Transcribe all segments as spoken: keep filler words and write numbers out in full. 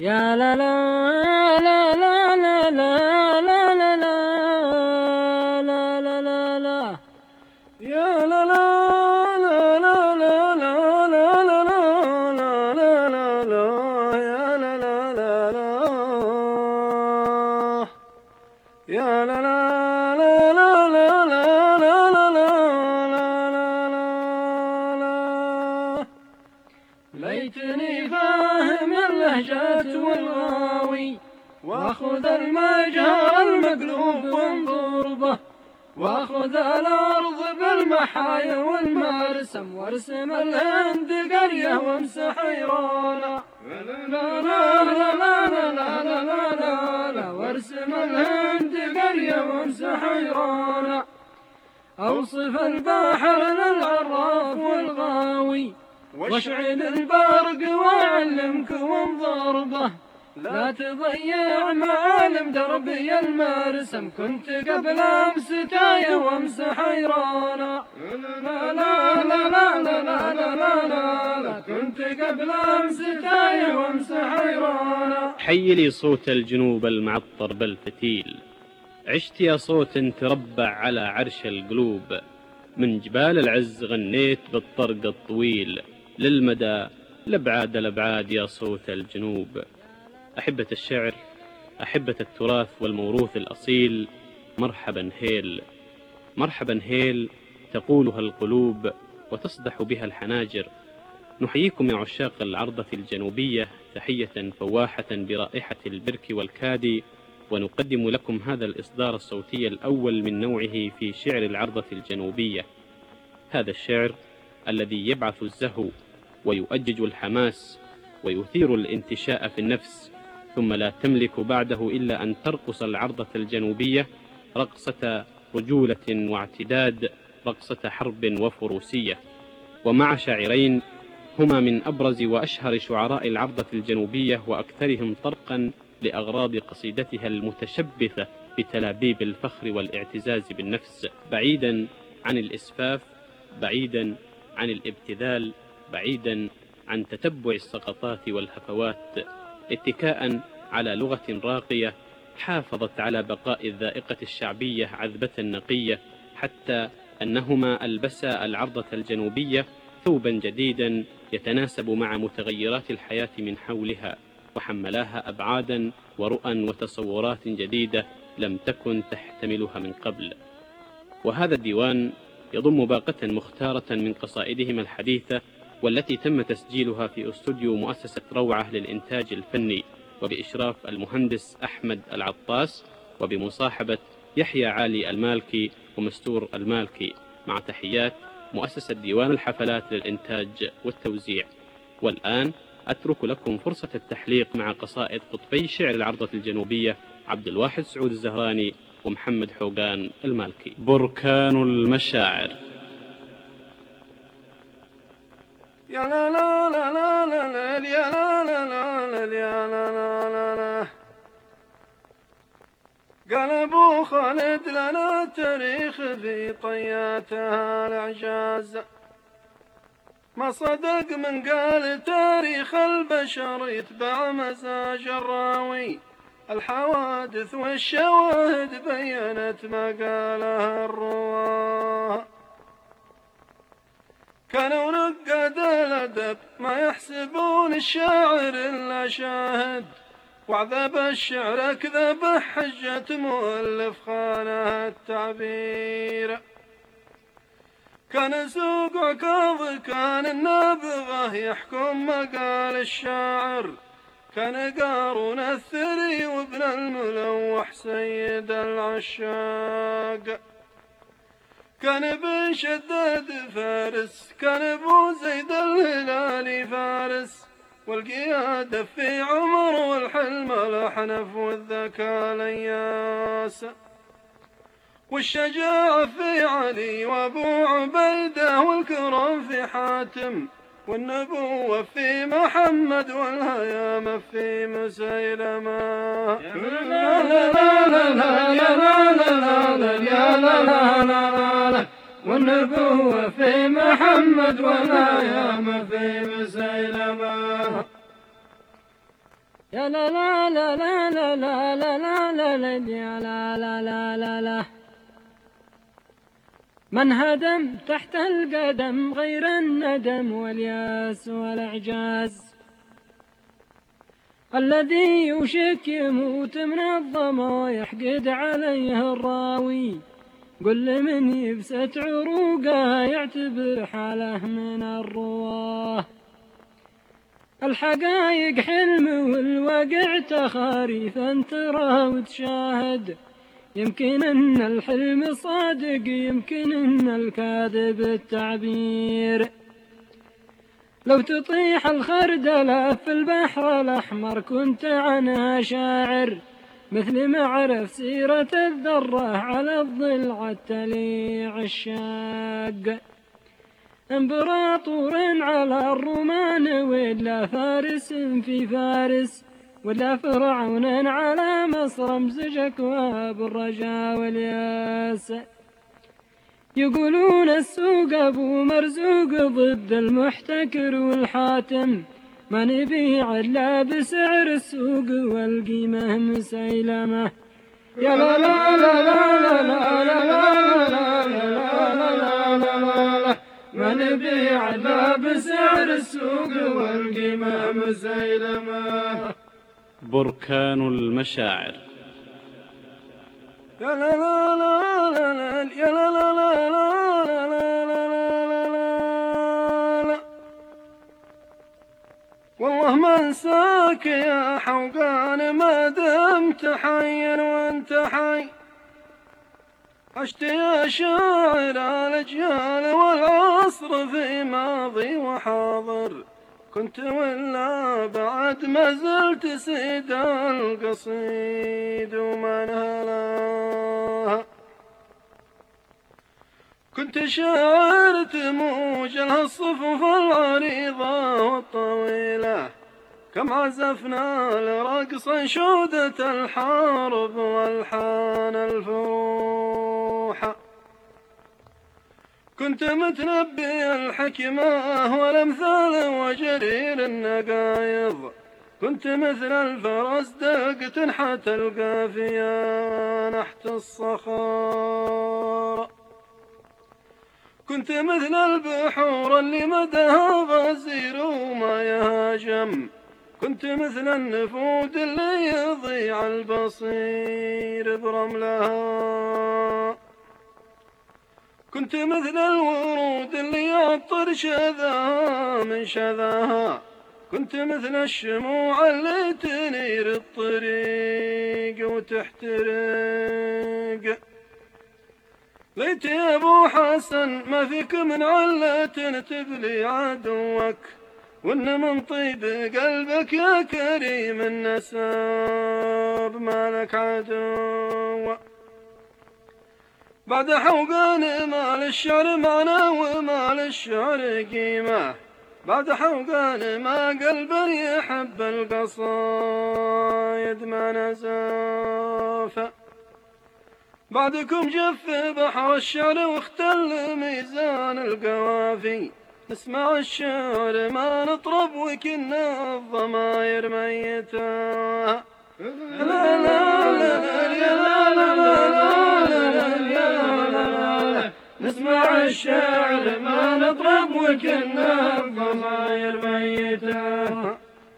يا لا لا لا لا لا لا لا لا لا لا لا لا يا لا لا لا لا لا لا لا لا لا لا لا يا لا لا لا لا يا لا لا لا لا لا لا لا لا لا ليتني فاهم اللهجات والغاوي واخذ المجهر المقلوب وانظر به واخذ الارض بالمحايا والمرسم وارسم الهند قريه وامسح ايرانا لا لا لا لا لا لا لا لا وارسم الهند قريه وامسح ايرانا اوصف البحر للعراف والغاوي واشعل البرق واعلمك وانظر به لا تضيع معالم دربي المرسم كنت قبل امس تايه وامسح ايرانا لا لا لا لا لا لا لا لا لا كنت قبل امس تايه وامسح ايرانا. حي لي صوت الجنوب المعطر بالفتيل، عشت يا صوت تربع على عرش القلوب، من جبال العز غنيت بالطرق الطويل للمدى لابعاد الابعاد يا صوت الجنوب. أحبة الشعر، أحبة التراث والموروث الأصيل، مرحبا هيل، مرحبا هيل تقولها القلوب وتصدح بها الحناجر. نحييكم يا عشاق العرضة الجنوبية تحية فواحة برائحة البرك والكادي، ونقدم لكم هذا الإصدار الصوتي الأول من نوعه في شعر العرضة الجنوبية. هذا الشعر الذي يبعث الزهو ويؤجج الحماس ويثير الانتشاء في النفس، ثم لا تملك بعده إلا أن ترقص العرضة الجنوبية رقصة رجولة واعتداد، رقصة حرب وفروسية. ومع شاعرين هما من أبرز وأشهر شعراء العرضة الجنوبية وأكثرهم طرقا لأغراض قصيدتها المتشبثة بتلابيب الفخر والاعتزاز بالنفس، بعيدا عن الإسفاف، بعيدا عن الابتذال، بعيدا عن تتبع السقطات والهفوات، اتكاء على لغة راقية حافظت على بقاء الذائقة الشعبية عذبة نقية، حتى أنهما ألبسا العرضة الجنوبية ثوبا جديدا يتناسب مع متغيرات الحياة من حولها، وحملاها أبعادا ورؤى وتصورات جديدة لم تكن تحتملها من قبل. وهذا الديوان يضم باقة مختارة من قصائدهم الحديثة، والتي تم تسجيلها في استوديو مؤسسة روعة للإنتاج الفني، وبإشراف المهندس أحمد العطاس، وبمصاحبة يحيى علي المالكي ومستور المالكي، مع تحيات مؤسسة ديوان الحفلات للإنتاج والتوزيع. والآن أترك لكم فرصة التحليق مع قصائد قطبي شعر العرضة الجنوبية عبد الواحد سعود الزهراني ومحمد حوقان المالكي. بركان المشاعر. يا لا لا لا لا لا لا يا لا لا لا لا يا لا لا لا لا قال أبو خالد لنا التاريخ في طياتها الإعجاز، ما صدق من قال تاريخ البشر يتبع مزاج الراوي، الحوادث والشواهد بينت ما قالها الرواه، كانوا نقاد الأدب ما يحسبون الشاعر إلا شاهد، وعذب الشعر أكذب حجة مؤلف خانه التعبير، كان سوق عكاظ كان النابغة يحكم مقال الشاعر، كان قارون الثري وابن الملوح سيد العشاق، كان ابن شداد فارس، كان ابو زيد الهلالي فارس، والقيادة في عمر والحلم الأحنف والذكاء الياس، والشجاعة في علي وابو عبيدة والكرم في حاتم، والنبوة في محمد والهيام في مسيلمة. يا لا لا لا لا يا لا لا لا يا لا لا لا والنبوة في محمد والهيام في مسيلمة. يا لا لا لا لا لا لا لا لا لا يا لا لا لا لا لا. من هدم تحت القدم غير الندم والياس والإعجاز، الذي يوشك يموت من الظما يحقد عليه الراوي، قل لمن يبست عروقه يعتبر حاله من الرواه. الحقايق حلم والواقع تخاريف ترى وتشاهد، يمكن ان الحلم صادق يمكن ان الكاذب التعبير. لو تطيح الخردلة في البحر الأحمر كنت عنها شاعر، مثل ما عرف سيرة الذرة على الضلع التليع الشاق. امبراطور على الرومان ولا فارس في فارس، ولا فرعون على مصر امزج أكواب الرجا والياس. يقولون السوق أبو مرزوق ضد المحتكر والحاتم، ما نبيع إلا بسعر السوق والقيمة مسيلمة. يا لا لا لا لا لا لا لا لا لا، ما نبيع إلا بسعر السوق والقيمة مسيلمة. بركان المشاعر. يا لا لا لا لا لا يا لا لا لا لا لا لا لا. والله ما انساك يا حوقان ما دمت حيا وانت حي. عشت يا شاعر الأجيال والعصر في ماضي وحاضر، كنت ولا بعد ما زلت سيد القصيد ومن هلاها. كنت شاعر تموج الصفوف العريضة والطويلة، كم عزفنا لرقص شودة الحرب والحان الفروحة. كنت متنبي الحكمة والأمثال وجرير النقايض، كنت مثل الفرس دق تنحت القافية نحت الصخار. كنت مثل البحور اللي مدها غزير وما يهاجم، كنت مثل النفود اللي يضيع البصير برملها. كنت مثل الورود اللي يعطر شذاها من شذاها، كنت مثل الشموع اللي تنير الطريق وتحترق. ليت يا ابو حسن ما فيك من علة تبلي عدوك، وان من طيب قلبك يا كريم النسب مالك عدو. بعد حوقان ما للشعر معنى وما للشعر قيمة، بعد حوقان ما قلبا يحب القصايد ما نزاف. بعدكم جف بحر الشعر واختل ميزان القوافي، نسمع الشعر ما نطرب وكنا الضماير ميتة. لا لا لا لا لا لا، نسمع الشعر ما نطرب وكنا الضماير ميتة.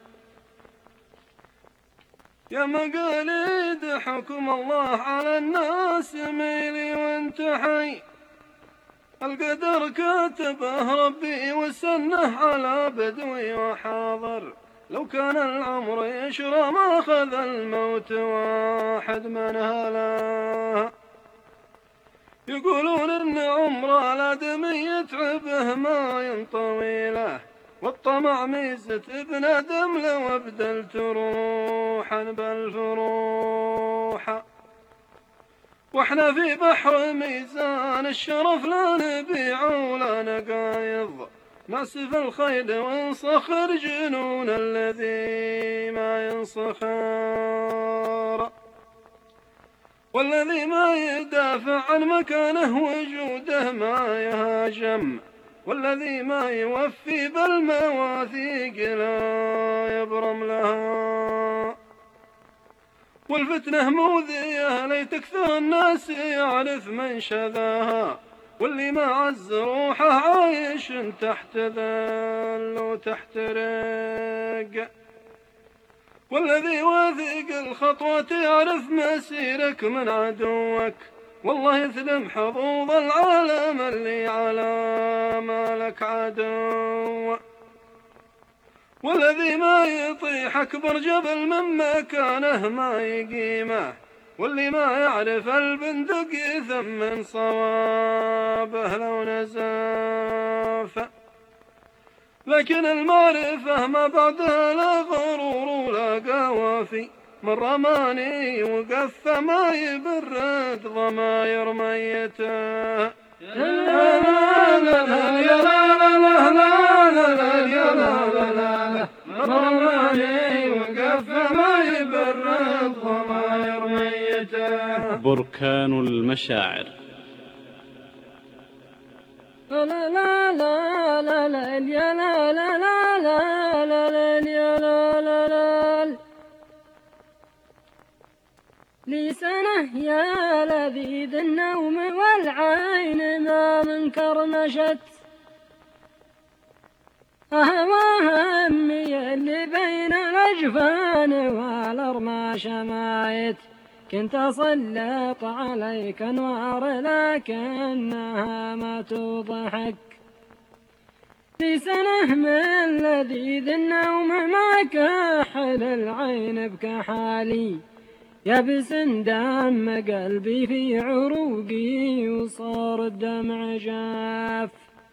يا مقاليد حكم الله على الناس ميلي وانت حي، القدر كاتبه ربي وسنه على بدوي وحاضر. لو كان العمر يشرى ما أخذ الموت واحد من هلا. يقولون إن عمر الآدمي يتعبه ما ينطوي له، والطمع ميزة ابن آدم لو أبدلت روحا بالفروحة. واحنا في بحر ميزان الشرف لا نبيع ولا نقايض، ناسف الخيل ونصخر جنون الذي ما ينصخر، والذي ما يدافع عن مكانه وجوده ما يهاجم. والذي ما يوفي بالمواثيق لا يبرم لها. والفتنة موذية ليت أكثر الناس يعرف من شذاها، واللي ما عز روحه عايش تحت ذل وتحترق. والذي واثق الخطوة يعرف مسيرك من عدوك، والله يثلم حظوظ العالم اللي على مالك عدو. والذي ما يطيح أكبر جبل من مكانه ما يقيمه، واللي ما يعرف البندق يثمن صوابه لو نزاف. لكن المعرفة ما بعدها لا غرور ولا قوافي، من رماني وقف ما يبرد ضماير ميته. بركان المشاعر. لا لا لا لا لا يا لا لا لا لا لا يا لا لا لا لي سنة يا لذيذ النوم والعين ما من كرمشت، أهواها أمي اللي بين الأجفان والأرماش مايت، كنت أسلط عليك أنوار لكنها ما توضحك. في سنة من لذيذ النوم ما كحل العين بكحالي، يبس دم قلبي في عروقي وصار الدمع جاف.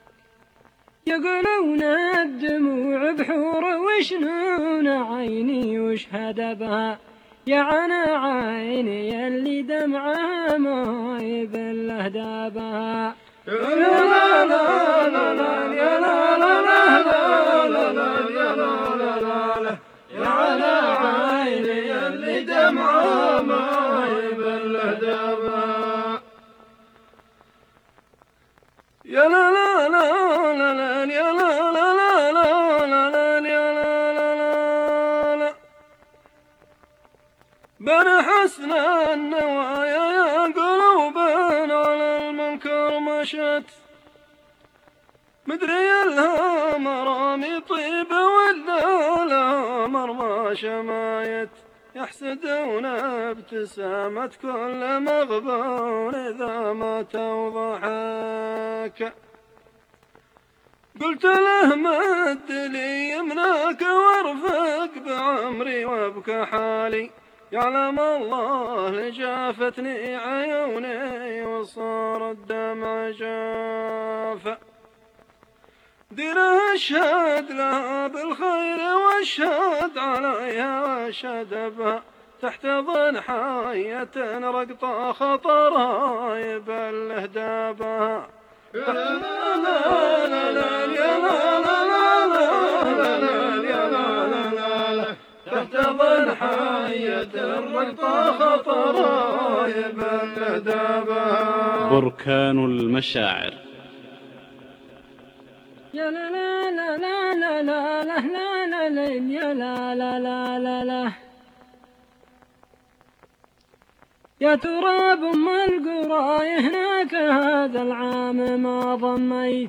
يقولون الدموع بحور وشنون عيني وشهد بها، يا عنا عيني اللي دمعها ما يبله دابها. لا لا لا لا لا يا لا لا لا لا لا يا لا لا لا يا عنا عيني اللي دمعها ما يبله دابها. يا لا لا لا لا لا يا لا لا لا لا لا يا لا لا لا لا بر حسن النوايا يا قلوبا على المنكر مشت، مدري لها مرامي طيب ولا لها مرمى شمايت، يحسدون ابتسامة كل مغبون إذا ما توضحك. قلت له مد لي يمناك وارفق بعمري وابكى حالي، يعلم الله لجافتني عيوني وصار الدمع جاف. دير اشهد لها بالخير واشهد عليها واشهد بها، تحت ظن حية رقطة خطرها يبله دابها. لا لا لا لا لا يا لا لا لا لا يا لا لا لا تحت ظن حية رقطة خطرها يبله دابها. بركان المشاعر. يا لا لا لا لا لا لا لا لا لا يا لا لا لا لا لا يا تراب ام القرى هناك هذا العام ما ضميت.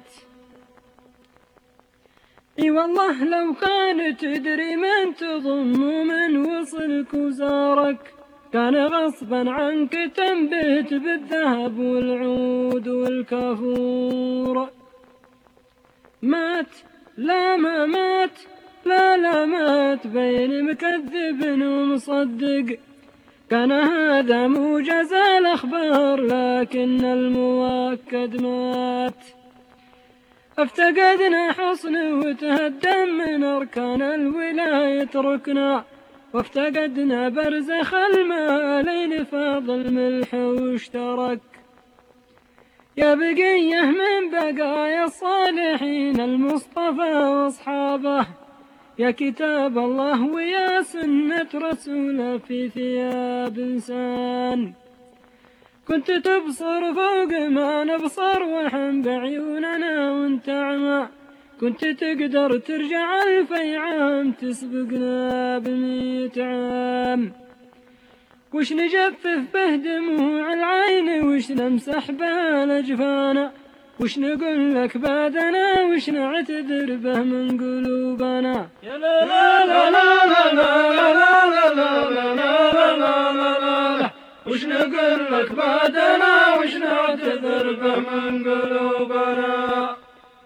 اي والله لو كانت تدري من تضم ومن وصلك وزارك، كان غصبا عنك تنبت بالذهب والعود والكافور. مات لا ما مات لا لا مات بين مكذب ومصدق، كان هذا موجز الأخبار لكن المؤكد مات. افتقدنا حصن وتهدم من أركان الولاية ركنا، وافتقدنا برزخ المالين فاضل ملح واشترك. يا بقية من بقايا الصالحين المصطفى واصحابه، يا كتاب الله ويا سنة رسوله في ثياب إنسان، كنت تبصر فوق ما نبصر وحن بعيوننا وانت عمى، كنت تقدر ترجع ألفي عام تسبقنا بمية عام. وش نجفف به دموع العين وش نمسح به الأجفانا، وش نقول لك بعدنا وش نعتذر به من قلوبنا. يا لا لا لا لا لا لا لا لا لا لا لا، وش نقول لك بعدنا وش نعتذر به من قلوبنا.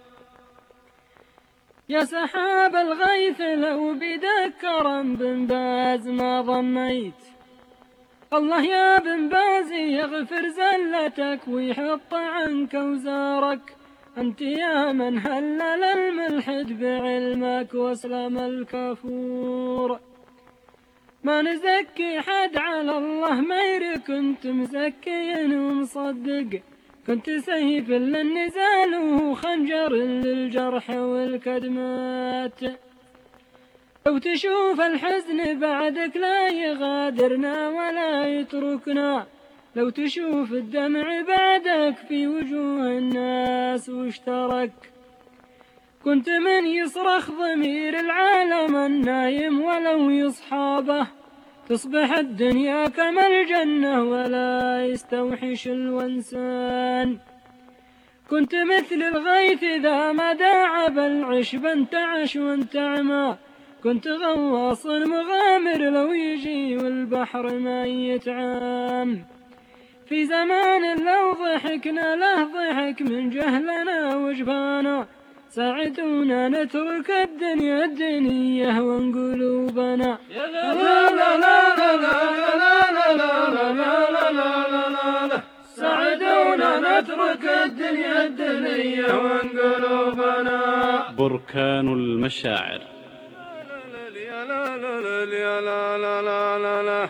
يا سحاب الغيث لو بيدك كرم بن باز ما ضميت، الله يا بن باز يغفر زلتك ويحط عنك وزارك. أنت يا من هلل الملحد بعلمك واسلم الكفور. ما نزكي حد على الله مير، كنت مزكي ومصدق، كنت سيف للنزال وخنجر للجرح والكدمات. لو تشوف الحزن بعدك لا يغادرنا ولا يتركنا، لو تشوف الدمع بعدك في وجوه الناس واشترك. كنت من يصرخ ضمير العالم النايم ولو يصحابه، تصبح الدنيا كما الجنة ولا يستوحش الونسان. كنت مثل الغيث إذا ما داعب العشب انتعش وانتعمى، كنت غواص مغامر لو يجي والبحر ما يتعام. في زمان لو ضحكنا له ضحك من جهلنا وجفانا، ساعدونا نترك الدنيا الدنيا وانقلوبنا. يا لا لا لا لا لا لا لا لا لا لا، ساعدونا نترك الدنيا الدنيا وانقلوبنا. بركان المشاعر. يا لا لا لا يا لا لا لا لا لا،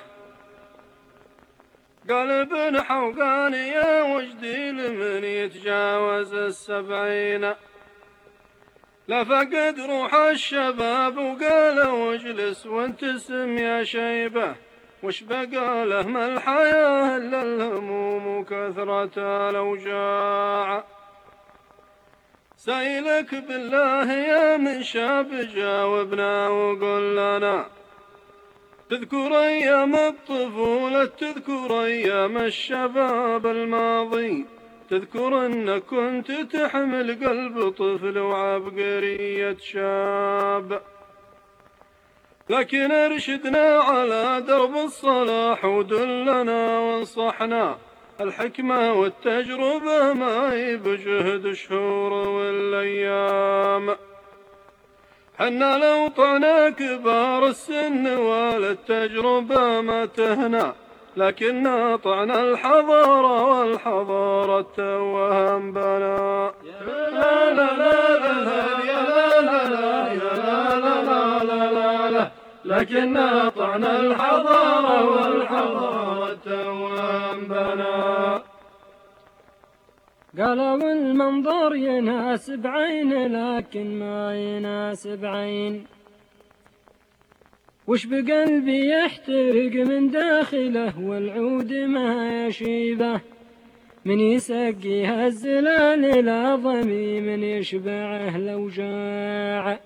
قلب حوقاني يا وجدي لمن يتجاوز السبعين، لا فقد روح الشباب وقال واجلس وانتسم يا شيبة، وش بقى له من الحياة إلا الهموم وكثرة الأوجاع. سائلك بالله يا من شاب جاوبنا وقل لنا، تذكر أيام الطفولة تذكر أيام الشباب الماضي، تذكر أنك كنت تحمل قلب طفل وعبقرية شاب. لكن ارشدنا على درب الصلاح ودلنا وانصحنا، الحكمة والتجربة ما هي بجهد الشهور والأيام. حنا لو طعنا كبار السن والتجربة ما تهنا، لكننا طعنا الحضارة والحضارة توهم بنا. لا لا لا لا يا لا لا لا يا لا لا لا لا لا، لكننا طعنا الحضارة والحضارة توهم بنا. قالوا المنظر يناسب عين لكن ما يناسب عين، وش بقلبي يحترق من داخله والعود ما يشيبه، من يسقيها الزلال العظمي من يشبعه لو جاع.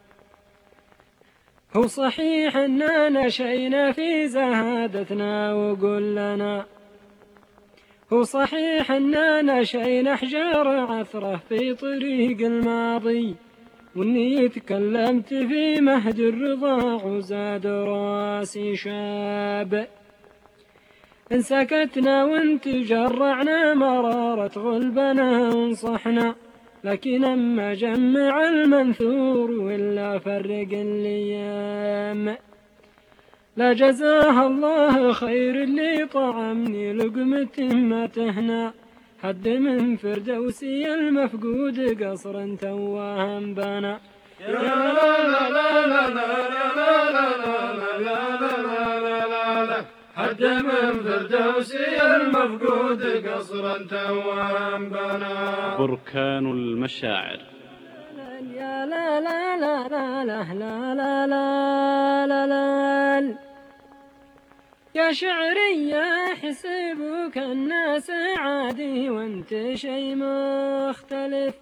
هو صحيح اننا نشينا في زهادتنا وقل لنا، هو صحيح اننا نشينا حجار عثرة في طريق الماضي، واني تكلمت في مهد الرضاع وزاد راسي شاب. إن سكتنا وانت جرعنا مرارة غلبنا وانصحنا، لكن أما جمع المنثور ولا فرق الأيام. لا جزاها الله خير اللي طعمني لقمة ما تهنى، حد من فردوسي المفقود قصر توهم بنا. يا لا لا لا لا لا لا لا لا لا، حد من فردوسي المفقود قصرا توام بنا. بركان المشاعر. يا لا لا لا لا لا لا لا لا لا، يا شعري يحسبك الناس عادي وانت شي مختلف،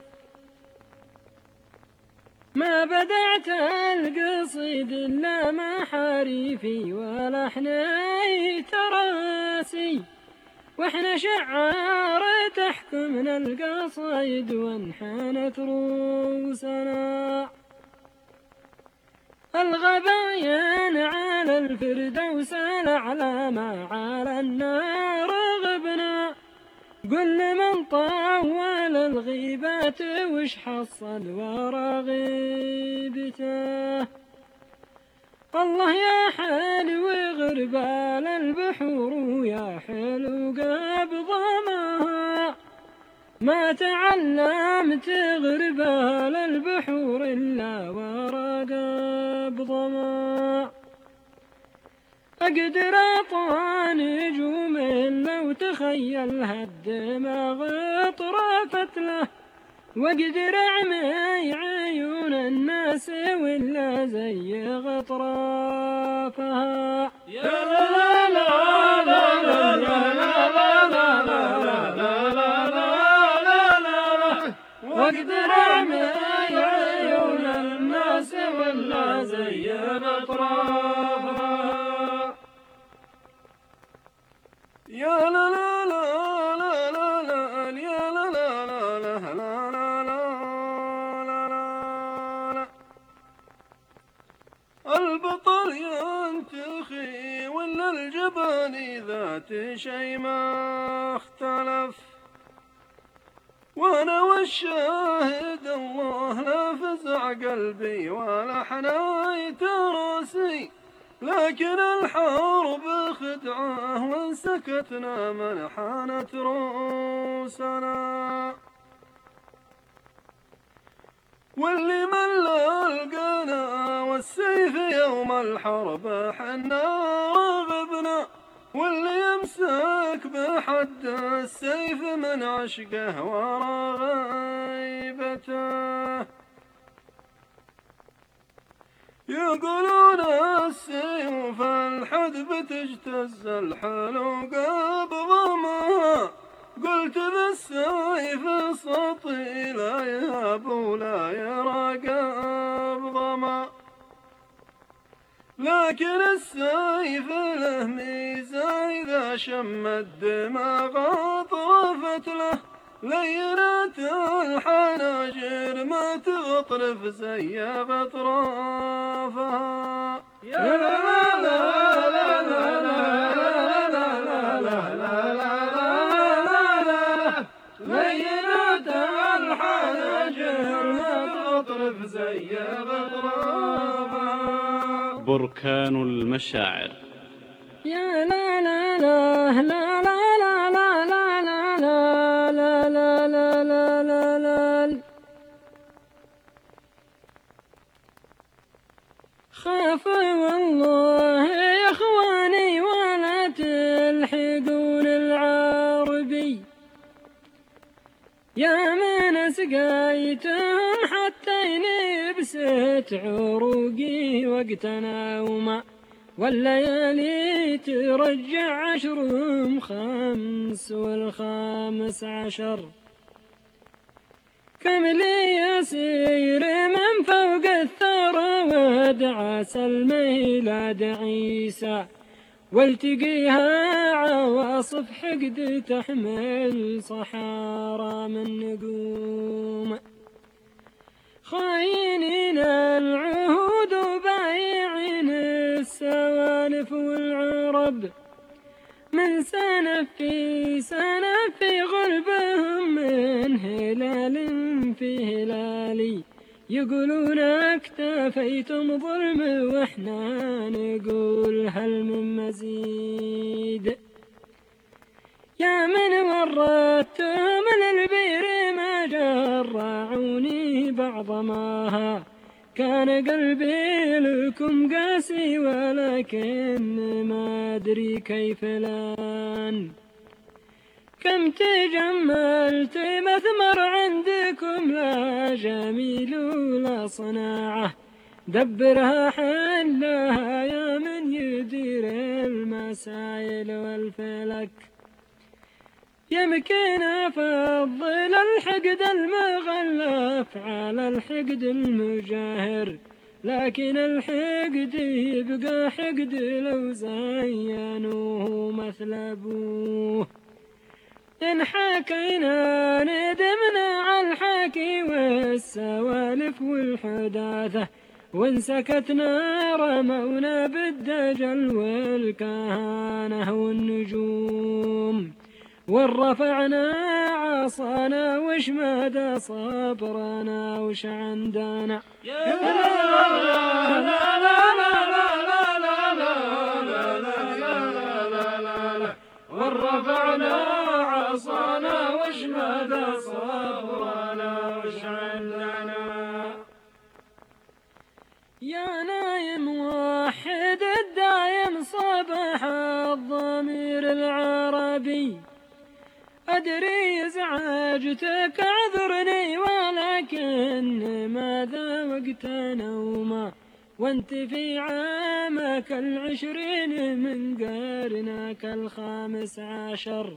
ما بدعت القصيد إلا محاريفي ولحني تراسي، واحنا شعار تحكمنا القصايد وانحنت روسنا. الغباين على الفردوس الأعلى ما على النار غبنا، قل لمن طول الغيبات وش حصل ورا غيبته. الله يا حلو غربال البحور ويا حلو قبض ماها، ما تعلمت غربال البحور إلا ورا قبض ما. أقدر أطعن نجوم لو تخيلها الدماغ طرفت له، واقدر أعمي عيون الناس ولا زي غطرافها. يا لا لا لا لا لا لا لا لا لا، واقدر أعمي عيون الناس ولا زي غطرافها. يا لا لا لا لا لا لا يا لا لا لا لا لا لا لا لا. البطل ينتخي ولا الجبان ذات شي ما اختلف، وانا والشاهد الله لا فزع قلبي ولا حنيت راسي، لكن الحرب خدعه وانسكتنا من حانت رؤوسنا. واللي مل القنا والسيف يوم الحرب حنا رغبنا، واللي يمسك بحد السيف من عشقه ورا غيبته. يقولون السيوف الحد بتجتز الحلوق بضمها، قلت ذا السيف سطي لا يهاب ولا يراقب ضما، لكن السيف له ميزة إذا شم الدماغ طرفت له، لينت الحناجر ما تغطرف زي غطرافها. يا لا لا لا لا لا لا لا لا، لينت الحناجر ما تغطرف زي غطرافها. بركان المشاعر. يا لا لا لا لا لا لا لا لا لا لا لا لا لا. خاف والله يا اخواني ولا تلحقون العربي، يا من سقيتهم حتى ينبست عروقي وقتنا وما، والليالي ترجع عشرهم خمس والخامس عشر. كم لي يسير من فوق الثرى ودعس الميلاد عيسى، والتقيها عواصف حقد تحمل صحارى من نجوم. خاينين العهود وبايعين السوالف والعرب، من سنة في سنة في غلبهم من هلال في هلالي، يقولون اكتفيتم ظلم واحنا نقول هل من مزيد. يا من وردتهم للبير ما جرعوني بعض ماها، كان قلبي لكم قاسي ولكن ما أدري كيف الآن. كم تجملت مثمر عندكم لا جميل ولا صناعة، دبرها حلها يا من تقدير المسائل والفلك. يمكن أفضل الحقد المغلف على الحقد المجاهر، لكن الحقد يبقى حقد لو زينوه مثل أبوه. إن حكينا ندمنا على الحكي والسوالف والحداثة، وإن سكتنا رمونا بالدجل والكهانة والنجوم. وإن رفعنا عصانا وش مدى صبرنا وش عندنا. وإن رفعنا عصانا وش مدى صبرنا وش عندنا. يا نايم وحد الدايم صباح الضمير العربي، أدري إزعاجتك أعذرني، ولكن ماذا وقت نومه وانت في عامك العشرين من قرنك الخامس عشر.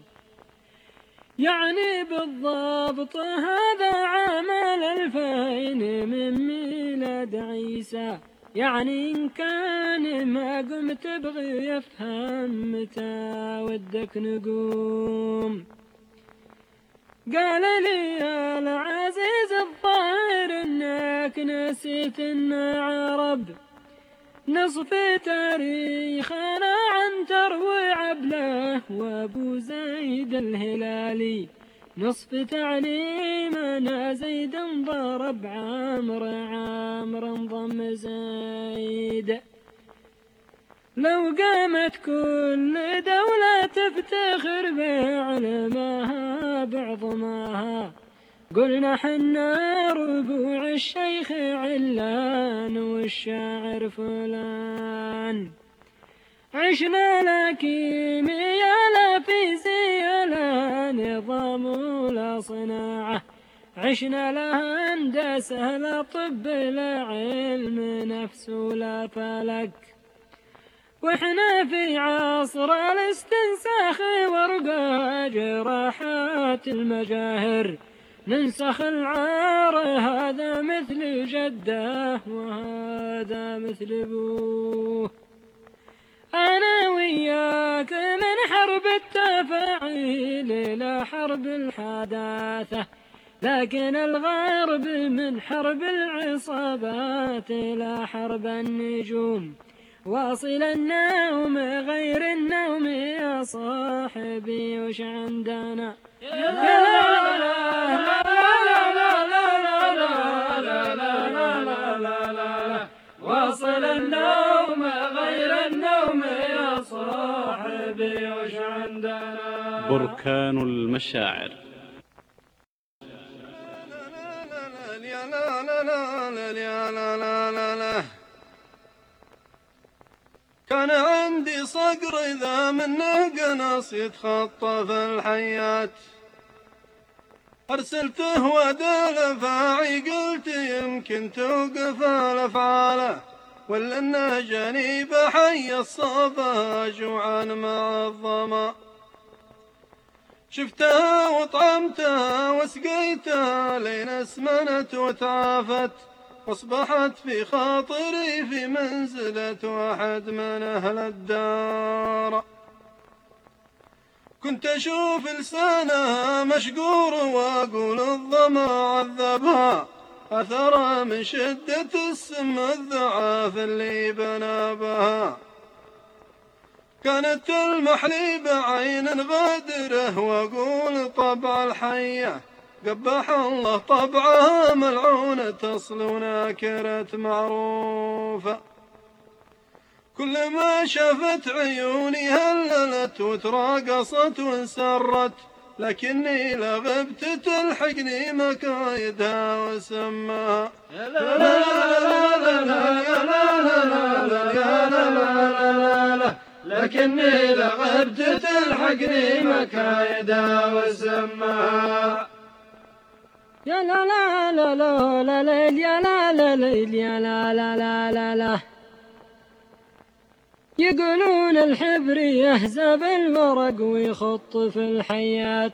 يعني بالضبط هذا عام الألفين من ميلاد عيسى، يعني إن كان ما قمت تبغي يفهم متى ودك نقوم. قال لي يا العزيز الظاهر انك نسيت ان عرب نصف تاريخنا عنتر وعبله وابو زيد الهلالي، نصف تعليمنا زيد ضرب عمر عمر انضم زيد. لو قامت كل دولة تفتخر بعلمها بعظمها، قلنا حنا ربوع الشيخ علان والشاعر فلان. عشنا لا كيمياء لا فيزياء لا نظام ولا صناعة، عشنا لا هندسة لا طب لا علم نفس ولا فلك. واحنا في عصر الاستنساخ ورقى جراحات المجاهر، ننسخ العار هذا مثل جده وهذا مثل ابوه. انا وياك من حرب التفاعيل الى حرب الحداثة، لكن الغرب من حرب العصابات الى حرب النجوم. واصل النوم غير النوم يا صاحبي وش عندنا. لا لا لا لا لا لا لا لا، واصل النوم غير النوم يا صاحبي وش عندنا. بركان المشاعر. كان عندي صقر إذا منه قناص يتخطى في الحيات، أرسلته ودى الأفاعي قلت يمكن توقف الأفعاله، ولا إنه جنيب حي الصبا جوعان مع الظما. شفتها وطعمتها وسقيتها لين اسمنت وتعافت، واصبحت في خاطري في منزلة واحد من أهل الدار. كنت أشوف لسانها مشقور وأقول الظما عذبها، أثر من شدة السم الضعاف اللي بنى بها. كانت تلمح لي بعين غادره وأقول طبع الحية قبح الله طبعها ملعونة تصل ناكرة معروفة. كل ما شافت عيوني هللت وتراقصت وانسرت، لكني لغبت تلحقني مكايدها وسماها. لا لا لا لا لا لا لا، لكني لغبت تلحقني مكايدها وسماها. يا لا لا لا لا لا لا يا لا لا لا يا لا لا لا لا لا. يقولون الحبر يهزب الورق ويخط في الحيات،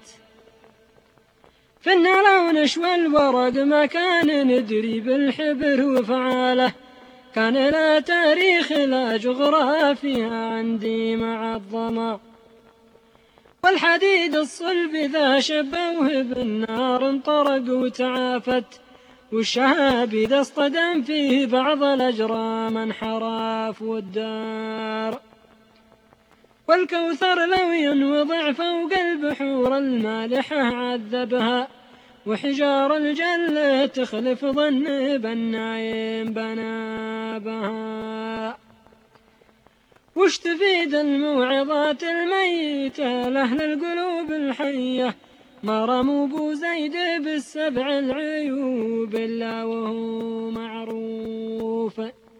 فإن لو نشوى الورق ما كان ندري بالحبر وفعاله، كان لا تاريخ لا جغرافيا عندي مع الظما. والحديد الصلب ذا شبوه بالنار انطرق وتعافت، والشهاب إذا اصطدم فيه بعض الأجرام انحراف والدار. والكوثر لو ينوضع فوق البحور المالحة عذبها، وحجار الجلة تخلف ظن بالنايم بنا بها. وش تفيد الموعظات الميتة لأهل القلوب الحية، ما رموا بو زيد بالسبع العيوب إلا وهو معروف.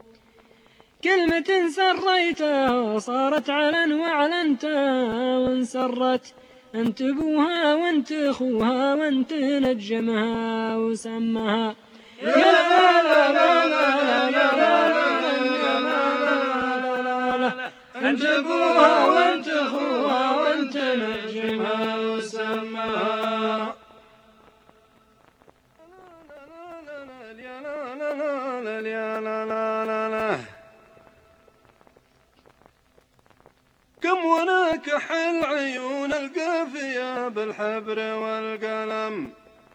كلمة سريتها صارت علن وعلنتها وانسرت، انت ابوها وانت اخوها وانت نجمها وسمها. يا لا لا لا لا لا لا، انت ابوها وانت اخوها وانت نجمها وسمها. كم وناكح العيون القافية بالحبر والقلم،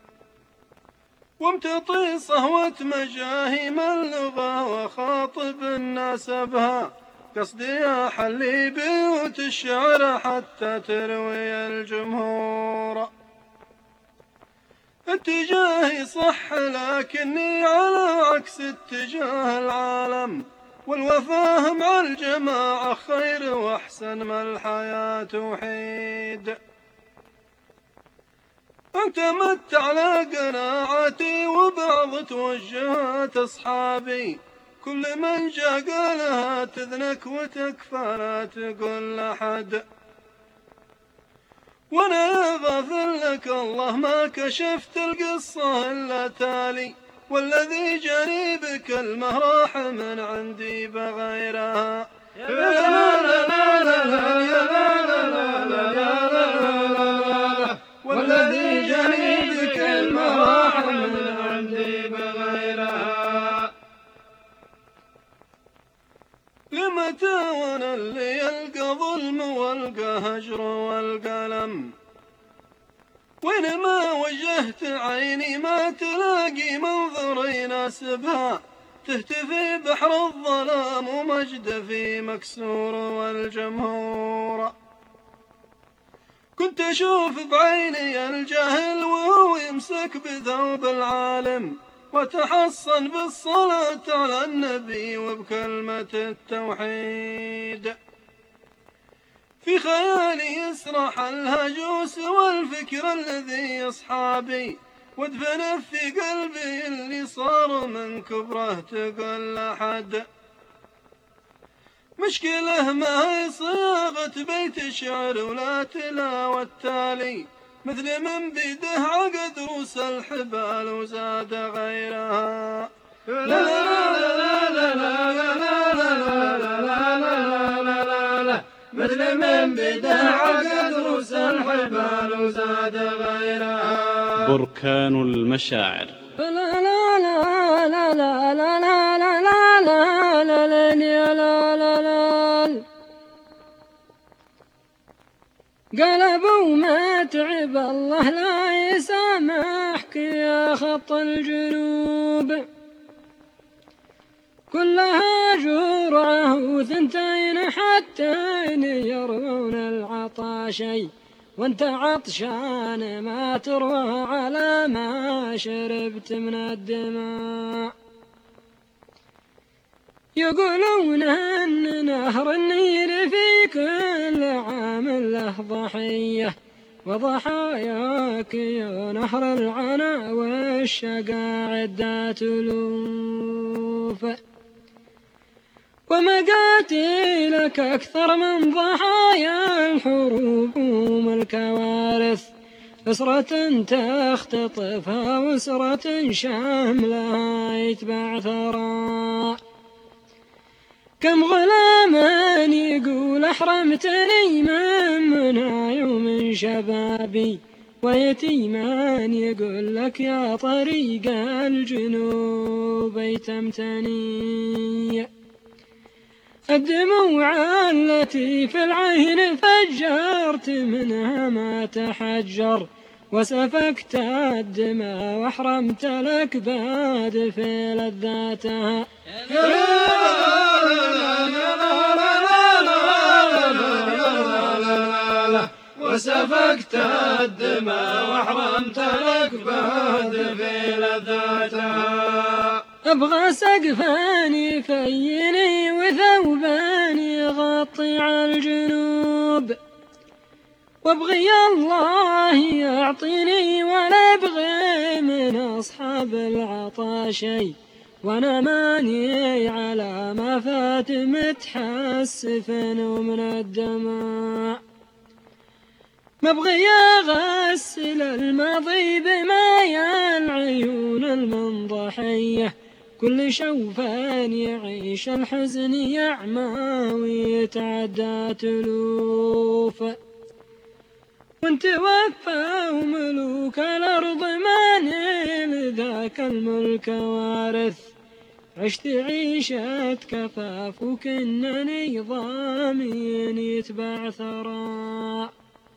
وامتطي صهوة مجاهيم اللغة وخاطب الناس بها. قصدي يا حلي بيوت الشعر حتى تروي الجمهور. اتجاهي صح لكني على عكس اتجاه العالم، والوفاه مع الجماعة خير وأحسن ما الحياة وحيد. أنت مت على قناعتي وبعض توجهات أصحابي، كل من جا قالها تذنك وتكفى لا تقول لحد. وانا يا غافل لك الله ما كشفت القصة إلا تالي، والذي جاني بك المهراح من عندي بغيرها. يا لا لا لا لا لا يا لا لا لا لا، والذي جاني بك المهراح من عندي بغيرها. لمتى وانا اللي يلقى ظلم والقى هجر والقلم، وينما وجهت عيني ما تلاقي منظر يناسبها، تهتفي بحر الظلام ومجد في مكسور والجمهور. كنت أشوف بعيني الجاهل وهو يمسك بثوب العالم، وتحصن بالصلاة على النبي وبكلمة التوحيد. في خيالي يسرح الهجوس والفكر الذي أصحابي، وادفن في قلبي اللي صار من كبره تقول لحد. مشكلة ما هي صياغة بيت شعر ولا تلاوة تالي، مثل من بيده عقد روس الحبال وزاد غيرها. لا لا لا لا لا لا لا لا لا لا، مثل من بيده عقد روس الحبال وزاد غيرها. بركان المشاعر. لا لا لا لا لا لا لا لا لا لا لا لا لا لا، قلبوا ما تعب الله لا يسامحك يا خط الجنوب، كلها جرعة وثنتين حتى يرون العطاشي، وانت عطشان ما تروى على ما شربت من الدماء. يقولون أن نهر النيل في كل عام له ضحية، وضحاياك يا نهر العنا والشقا عدات ألوف، ومقاتلك أكثر من ضحايا الحروب والكوارث، أسرة تختطفها وأسرة شاملها يتبع ثراء. كم غلاما يقول أحرمتني من مناي ومن شبابي، ويتيما يقول لك يا طريق الجنوب يتمتني. الدموع التي في العين فجرت منها ما تحجر، وسفكت الدماء واحرمت الأكباد في لذاتها. وسفكت الدماء واحرمت الأكباد في لذاتها. أبغى سقفان يفيني وثوبان يغطي على الجنوب، وابغي الله يعطيني ولا ابغي من أصحاب العطا شي، وانا ماني على ما فات متحسف ومن الدماء. مبغي أغسل الماضي بماء العيون المنضحية، كل شوفان يعيش الحزن يعمى ويتعدى تلوف. وانت وفى وملوك الأرض ما نيل ذاك الملك وارث، عشت عيشة كفاف وكنني ضامين يتبع ثراء.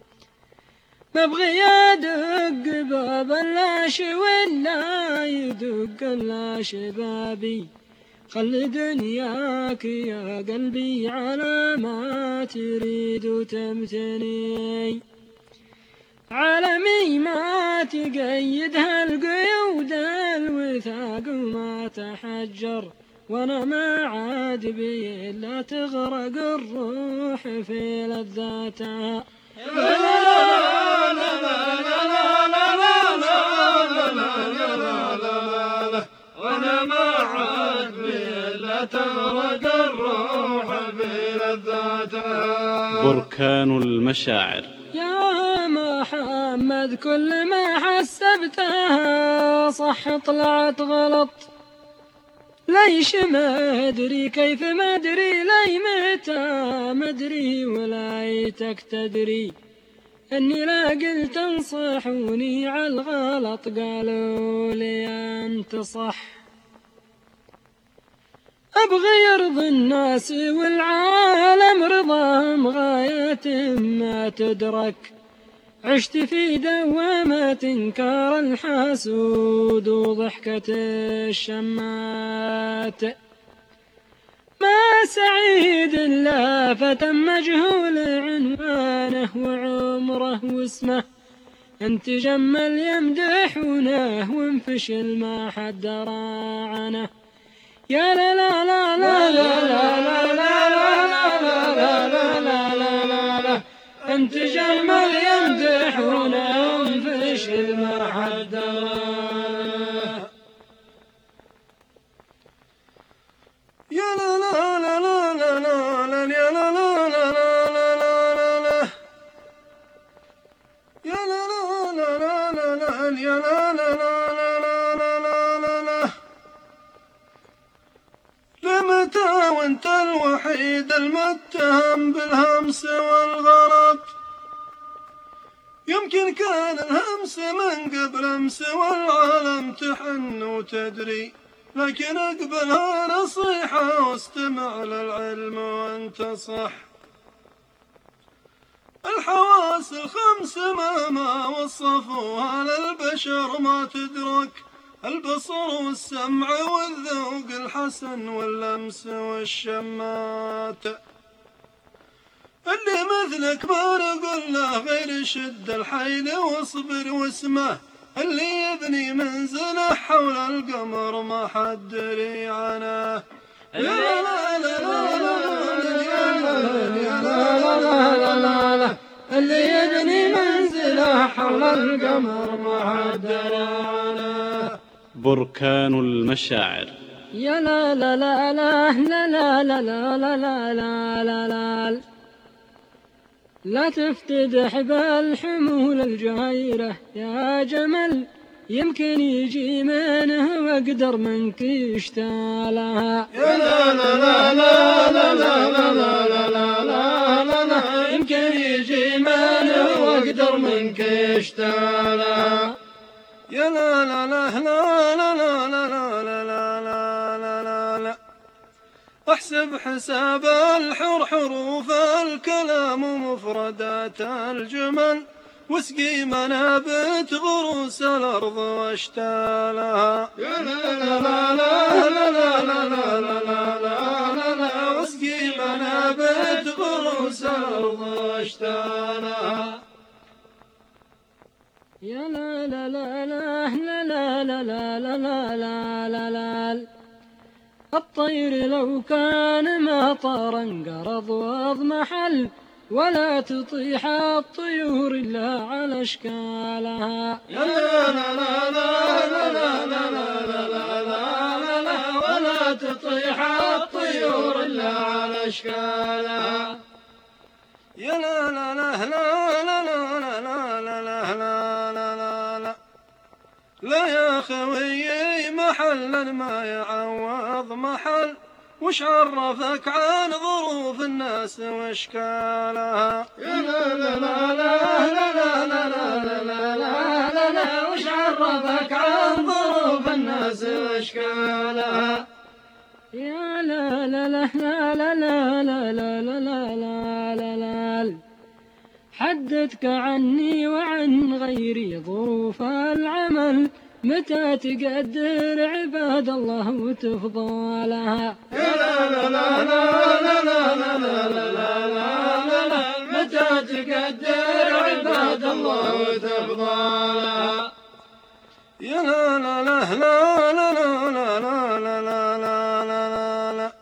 مبغي أدق باب اللاش ولا يدق اللاش بابي، خل دنياك يا قلبي على ما تريد وتمتني. عالمي ما تقيدها القيود الوثاق وما تحجر، وانا ما عاد بي إلا تغرق الروح في لذاتها. وانا ما عاد بي إلا تغرق الروح في لذاتها. بركان المشاعر. يا محمد كل ما حسبتها صح طلعت غلط، ليش ما أدري كيف ما أدري لي متى ما أدري ولايتك تدري، أني لا قلت انصحوني على الغلط قالوا لي أنت صح. أبغي يرضي الناس والعالم رضاهم غاية ما تدرك، عشت في دوامة إنكار الحسود وضحكة الشمات. ما سعيد إلا فتى مجهول عنوانه وعمره واسمه، انت جمل يمدحونه وانفشل ما حد درى عنه. يا لا لا لا لا لا لا لا لا لا لا لا لا، انت جمل يمدحونه وانفشل ما حد درى. يا لا لا لا لا لا لا يا لا لا لا لا لا لا يا لا لا لا لا لا يا لا لا لا لا لا لا لا. لمتى وانت الوحيد المتهم بالهمس والغرب؟ يمكن كان الهمس من قبل امس والعالم تحن وتدري، لكن اقبلها نصيحة واستمع للعلم وانت صح. الحواس الخمس مهما وصفوها للبشر ما تدرك، البصر والسمع والذوق الحسن واللمس والشمات. اللي مثلك ما نقول له غير شد الحيل واصبر واسمه، اللي يبني منزله حول القمر ما حد دري عنه. يا لا لا لا لا لا، اللي يبني منزله حول القمر ما حد دري عنه. بركان المشاعر. يا لا لا لا لا لا لا لا لا لا لا لا لا، لا تفتدح بالحمول الجهيرة يا جمل يمكن يجي منه وأقدر منك يشتالها. يا لا لا لا لا لا لا لا لا لا لا لا يمكن يجي منه وأقدر منك يشتالها. يا لا لا لا لا لا لا لا لا لا لا لا لا احسب حساب الحر حروف الكلام ومفردات الجمل واسقي منابت غروس الأرض واشتالها. يا لا لا لا لا لا لا لا لا لا لا لا واسقي منابت غروس الأرض واشتالها. يا لا لا لا لا لا لا لا لا لا لا لا لا الطير لو كان مطرا قرض واضمحل ولا تطيح الطيور إلا على أشكالها. يا لا لا لا لا لا لا لا لا لا لا ولا تطيح الطيور إلا على أشكالها. يا لا لا لا لا لا لا لا لا لا لا لا لا لا يا خويي محل ما يعوض محل وش عرفك عن ظروف الناس واشكالها. يا لا لا لا لا لا لا لا لا لا لا لا وش عرفك عن ظروف الناس واشكالها. يا لا لا لا لا لا لا لا لا لا لا لا لا حدثك عني وعن غيري ظروف العمل متى تقدر عباد الله وتفضلها. يا لا لا لا لا لا لا لا لا لا لا متى تقدر عباد الله وتفضلها. يا لا لا لا لا لا لا لا لا لا لا لا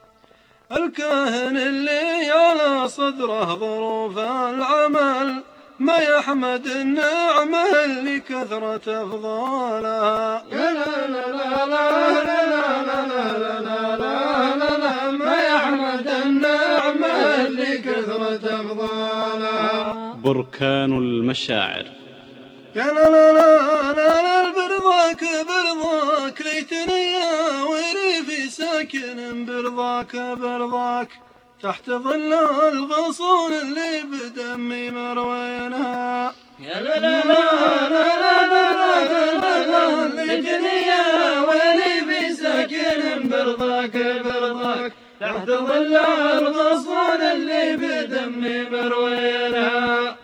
الكاهن اللي على صدره ظروف العمل ما يحمد النعمة اللي كثرت أفضالها. يا لا لا لا لا لا لا لا لا لا لا ما يحمد النعمة اللي كثرت أفضالها. بركان المشاعر. يا لا لا لا لا لا برضاك برضاك ليتني يا وريفي ساكن برضاك برضاك تحت ظل الغصون اللي بدمي مروينها. يا لا لا لا لا لا لا لا ليتني يا وريفي ساكن برضاك برضاك تحت ظل الغصون اللي بدمي مروينها.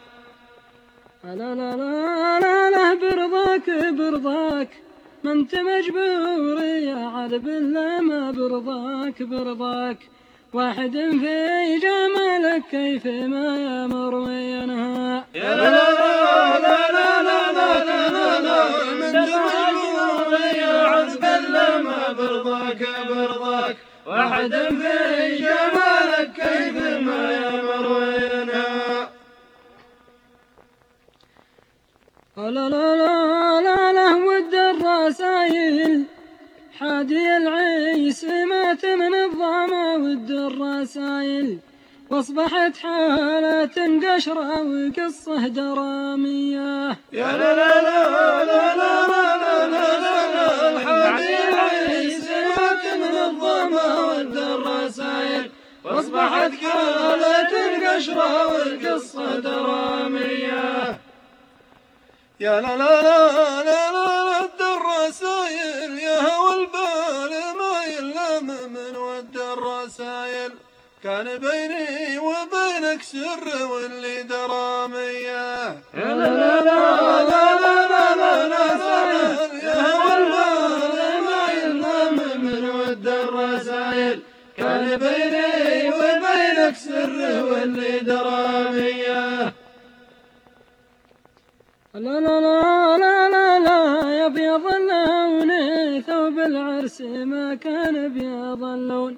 لا لا لا لا لا برضاك برضاك ما انت مجبور يا عذب الا ما برضاك برضاك واحد في جمالك كيف ما يمر وينهى. يا لا لا لا لا لا لا لا لا ما انت مجبور يا عذب الا ما برضاك برضاك واحد في جمالك كيف ما يمر وينهى. لا لا لا لا لا ود الرسايل حادي العيس مات من الظما ود الرسايل واصبحت حالة قشرة وقصة درامية. يا لا لا لا لا لا لا لا لا الحادي العيس مات من الظما ود الرسايل واصبحت حالة قشرة والقصة درامية. يا لا لا لا لا لا ود الرسايل يا هوى البال ما يلام من ود الرسايل كان بيني وبينك سر واللي درامية. يا لا لا لا لا لا لا لا يا هوى البال ما يلام من ود الرسايل كان بيني وبينك سر واللي درامية. لا لا لا لا لا لا يا بيض اللون ثوب العرس ما كان بيض اللون.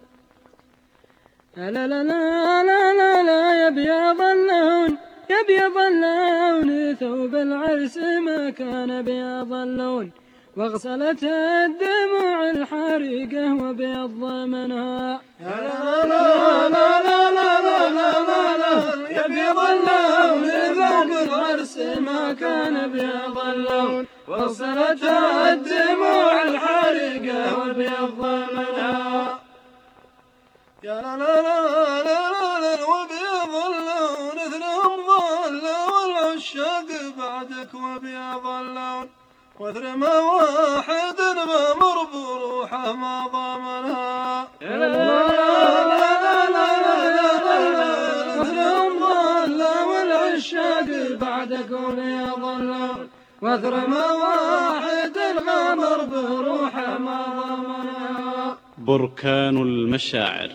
لا لا لا لا لا لا يا بيض اللون يا بيض اللون ثوب العرس ما كان بيض اللون واغسلت الدموع الحريقة وبيض منها. يا لا لا لا لا لا لا لا لا يا بيض اللون ثوب العرس ما ما كان بيض اللون وصلتها الدموع الحارقة وبيض منها. يا لا لا لا لا لا وبيض اللون اثنهم ضلوا والعشاق بعدك وبيض اللون واثر ما واحد غامر بروحه ما ضمنها. يا لا لا لا لا لا اثنهم ضلوا والعشاق بعدك وبيض اللون واثر ما واحد غامر بروحه ما ضمنها. بركان المشاعر.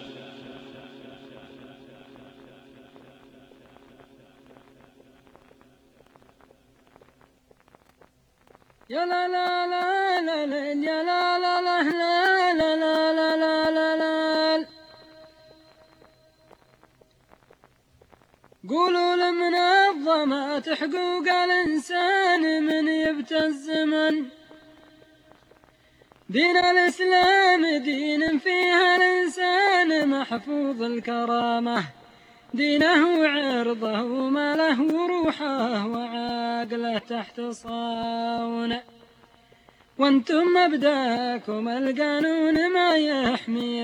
يا لا لا لا لا لا يا لا لا لا لا لا لا لا لا لا. قولوا لمنظمات حقوق الإنسان من يبتى الزمن دين الإسلام دين فيها الإنسان محفوظ الكرامة دينه وعرضه وماله وروحه وعقله تحت صون وانتم مبداكم القانون ما يحمي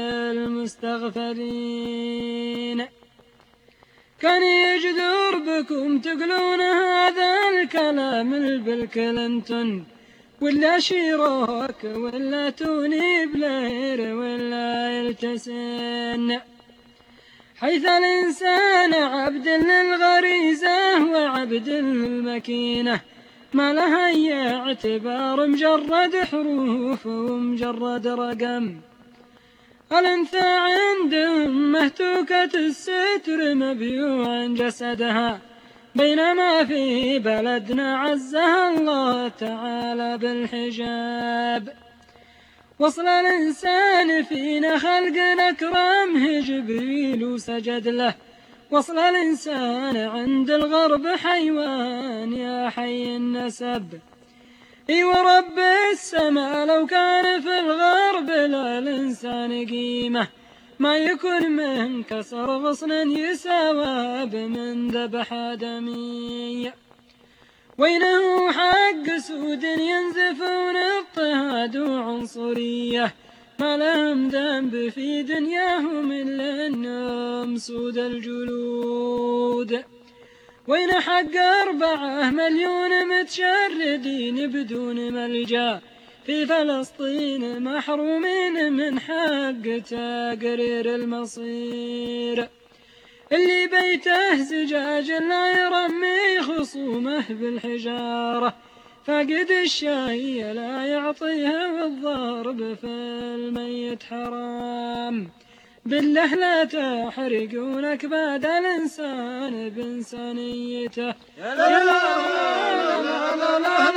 المستغفرين. كان يجدر بكم تقولون هذا الكلام البل كلينتون ولا شيروك ولا توني بلير ولا يلتسن حيث الإنسان عبد للغريزة وعبد للمكينة ما لها أي اعتبار مجرد حروف ومجرد رقم. الأنثى عندهم مهتوكة الستر مبيوعا جسدها بينما في بلدنا عزها الله تعالى بالحجاب. وصل الإنسان فينا خلق أكرمه جبريل وسجد له وصل الإنسان عند الغرب حيوان يا حي النسب. اي ورب السماء لو كان في الغرب لا الإنسان قيمة ما يكون من كسر غصن يساوى بمن ذبح آدمي. وينه حق سود ينزفون اضطهاد وعنصرية ما لهم ذنب في دنياهم إلا أنهم سود الجلود. وين حق أربعة مليون متشردين بدون ملجأ في فلسطين محرومين من حق تقرير المصير اللي بيته زجاج لا يرمي خصومه بالحجارة فاقد الشاي لا يعطيه والضرب في الميت حرام. بالله لا تحرقون أكباد الإنسان بإنسانيته. يا لا لا لا لا لا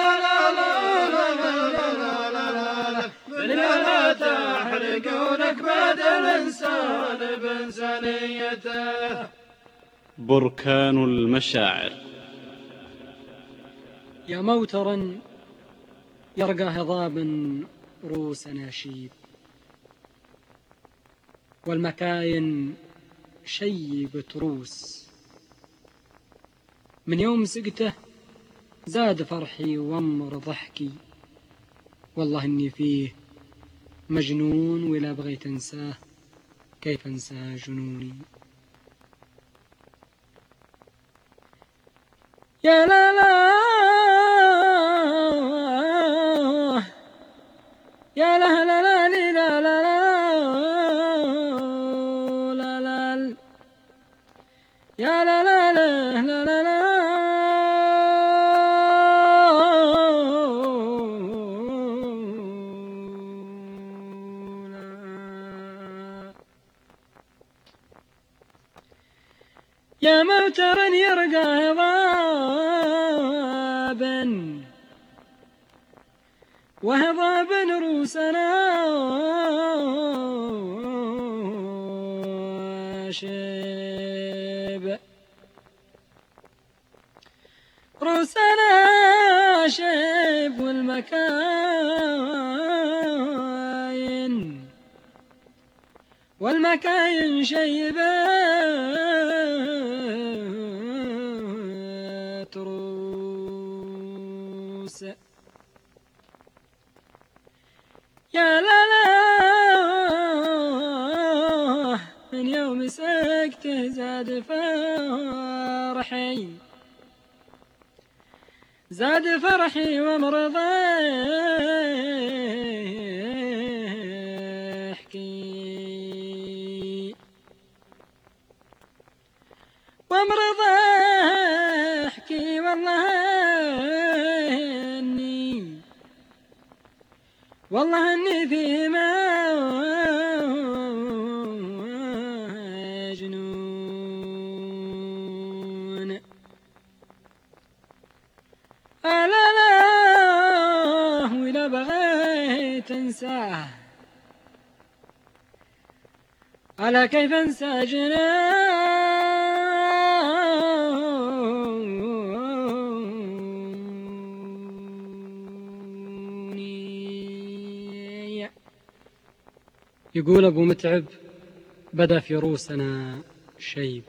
لا لا تحرقون أكباد الإنسان بإنسانيته. بركان المشاعر. يا موترا يرقى هضابا روس ناشيب والمكاين شيب تروس من يوم سقته زاد فرحي وامر ضحكي والله اني فيه مجنون ولا بغيت انساه كيف انسى جنوني. يا لا لا يا لا لا لا لا لا لا لا لا يا لا لا لا لا لا لا يا موتر يرقى هضابا وهضاب روسنا شيب روسنا شيب والمكاين والمكاين شيبات روس تروس. يا لا لا من يوم سكته زاد فرحي، زاد فرحي ومرضحكي، ومرضحكي والله اني، والله اني في مجنون. ألا لا ولا بغيت انساه، ألا كيف انسى جنوني. يقول أبو متعب: بدا في روسنا شيب،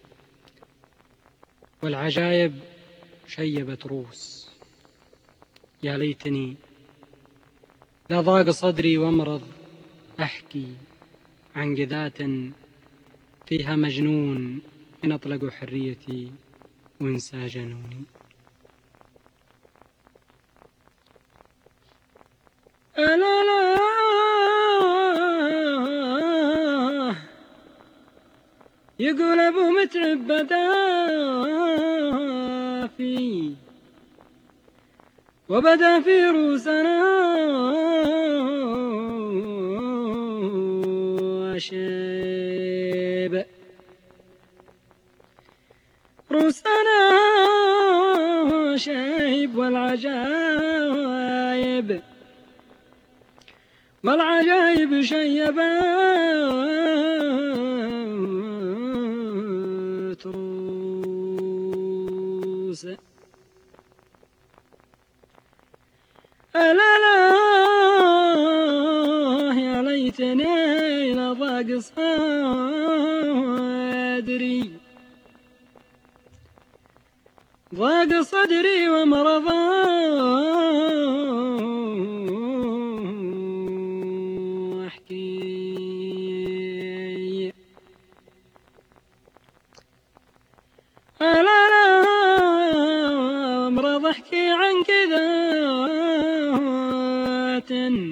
والعجايب شيبت روس. يا ليتني لا ضاق صدري وامرض أحكي عن قذات فيها مجنون، إن أطلقوا حريتي وانسى جنوني. ألا لا يقول أبو متعب: بدا في وبدا في روسنا شيب، روسنا شيب والعجايب، والعجايب شيبت روس. ألا لا يا ليتني لضاق صدري، ضاق صدري ومرض أحكي. ألا لا مرض أحكي عن كذات،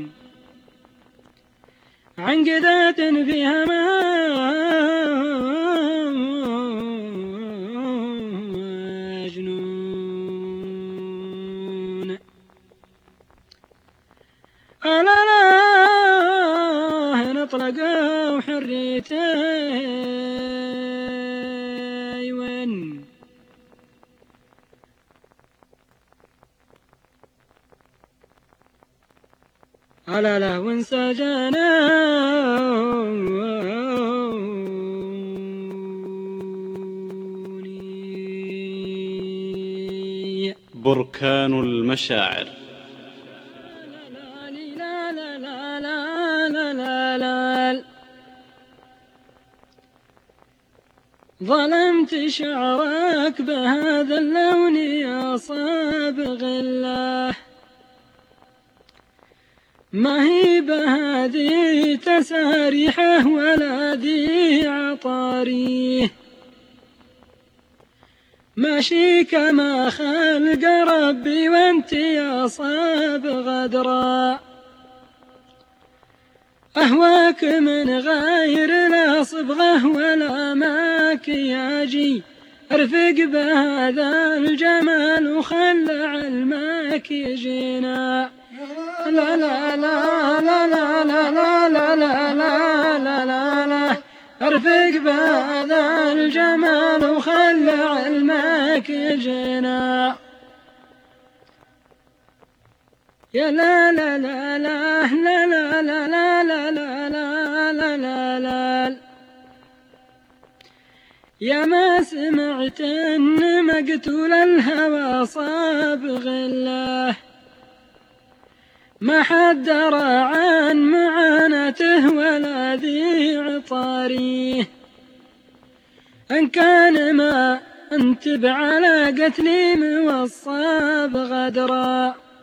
عن كذات فيها مجنون. ألا لا نطلقوا حريتي وين، ألا لا وانسى جنوني. بركان المشاعر. لا لا لا لا لا لا لا ظلمت شعرك بهذا اللون يا صابغ الله، ما هي بهذه تساريحه ولا ذي عطاريه، ماشي كما خلق ربي وانت يا صابغ أدرى، أهواك من غير لا صبغة ولا مكياجي، ارفق بهذا الجمال وخلع المكياجنا. لا لا لا لا لا لا لا لا لا لا لا لا ارفق بهذا الجمال وخلع المكياجنا. يا لا لا لا لا لا لا لا لا لا لا لا لا لا يا ما سمعت ان مقتول الهوى صابغ الله، ما حد درى عن معاناته ولا ذي عطاريه، ان كان ما انتبع على قتلي موصى بغدرا،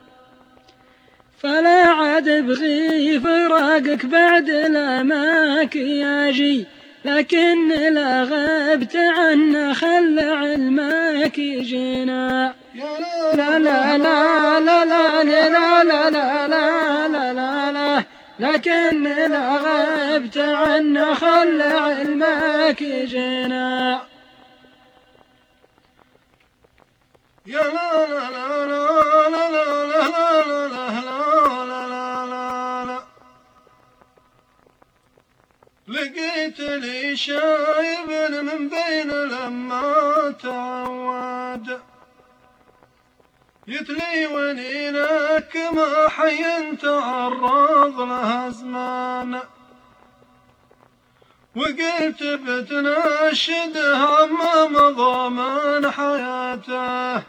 فلا عاد ابغي فراقك بعد لا مكياجي، لكن لا غبت عنا خل علمك يجينا. لا لا لا لا لا لا لا لا لا لا لا لا، لكن لا غبت عنا خل علمك يجينا. يا لا لا لا لا لا لا لا لا لا لا، لقيت لي شايب من بين لما تعود، يتلي ونينك ما حي تعرض لها زمان، وقلت بتناشده عما مضى من حياته،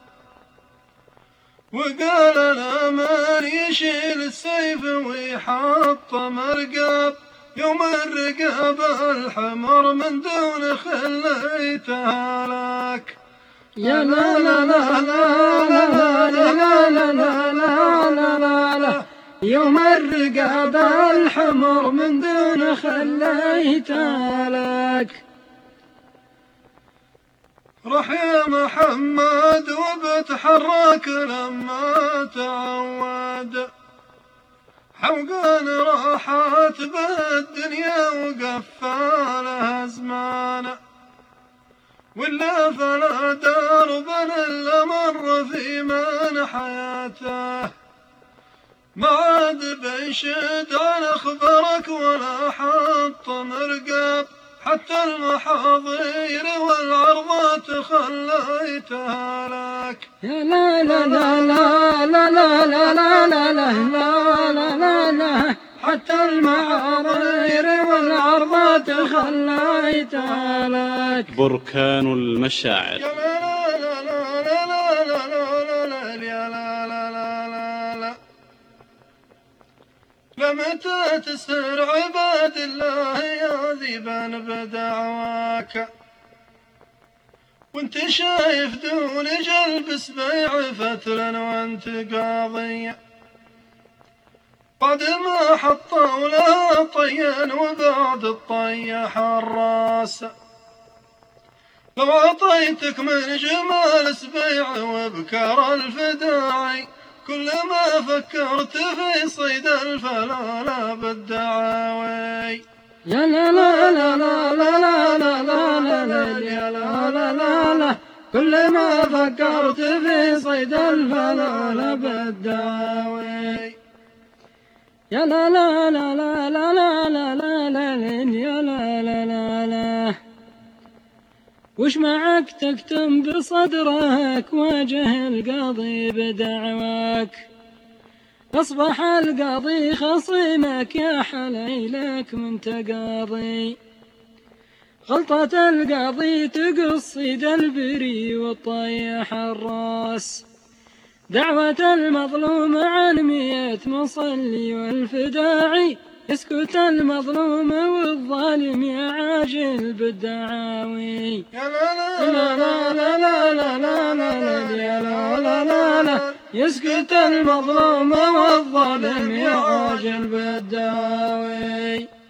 وقال انا من يشيل السيف ويحط مرقب، يوم الرقاب الحمر من دون خليتها لك. يا لا لا لا لا لا لا لا لا لا لا لا، يوم الرقاب الحمر من دون خليتها لك. رح يا محمد وبتحرك لما تعود، حوقان راحت بالدنيا وقفالها زمان، ولا فلا درب الا مر في من حياته، ما عاد بيشد عن اخبارك ولا حط مرقب، حتى المحاضير والعرضات خليتها لك. يا لا لا لا لا لا لا لا لا لا لا لا لا لا، حتى المحاضير والعرضات خليتها لك. بركان المشاعر. يا لا لا لا لا لا لا لا لا يا لا لا لا لا لا، لمتى تسر عباد الله يذيبا بدعواك، وانت شايف دون جلب سبيع فتلا وانت قاضي، بعد ما حطوا لها طيا وبعد الطي حراس، لو عطيتك من جمال سبيع وبكر الفداعي، كلما فكرت في صيد الفلالة بالدعاوي. يا لا لا لا لا لا لا لا لا لا يا لا لا لا لا، كلما فكرت في صيد الفلالة بالدعاوي. يا لا لا لا لا لا لا لا لا لا يا لا لا لا لا، وش معك تكتم بصدرك وجه القاضي بدعواك، أصبح القاضي خصيمك يا حليلك من تقاضي، غلطة القاضي تقصيد البري وطيح الراس، دعوة المظلوم عن مية مصلي والفداعي، اسكت المظلوم والظالم يا عاجل بالدعاوي. يا لا لا لا لا لا لا لا لا يا لا لا لا لا، يسكت المظلوم والظالم يا عاجل بالدعاوي.